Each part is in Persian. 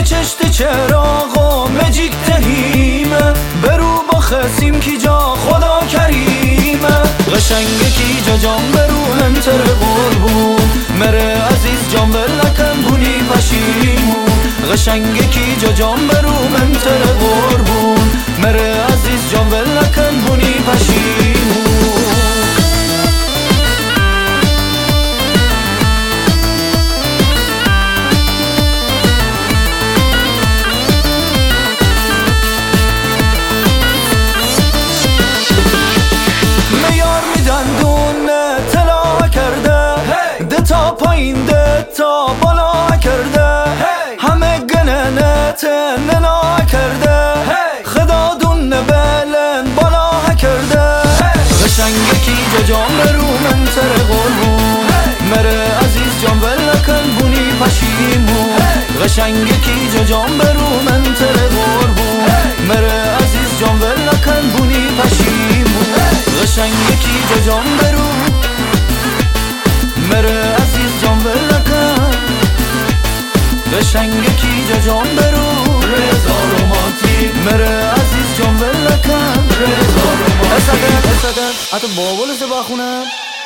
چشت چراغ و مجیک تهیمه برو با خسیم کی جا خدا کریمه قشنگه کی جا جان برو انتر قربون مره عزیز جان ولکن بونی پشیمون قشنگه کی جا جان برو انتر قربون مره عزیز جان ولکن بونی پشیمون تا پایین ده تا بالا کرده همه گننت ننا کرده خدا دون بلند بالا کرده قشنگه کی جا جان برو من سر قربون مره عزیز جان ولکن بونی پشیمون قشنگه کی جا جان برو من سر قربون مره عزیز جان ولکن بونی پشیمون قشنگه کی جا جان برو مره عزیز جان ولکن قشنگه کی جا جان برو رضا رومانتیک مره عزیز جان ولکن رضا رومانتیک اسدن حتی بابول سه بخونم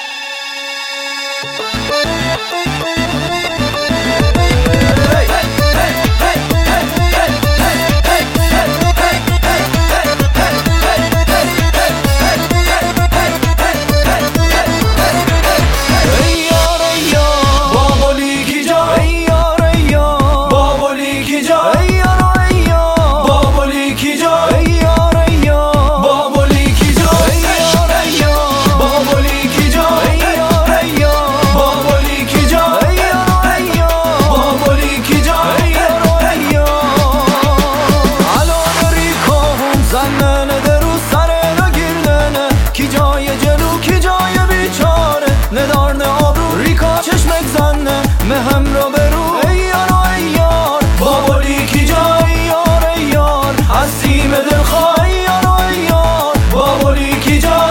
ندارن آبرو ریکا چشمک زنه مهم رو برو ایار بابولی کی جا ایار هستیم دلخواه ایار بابولی کی جا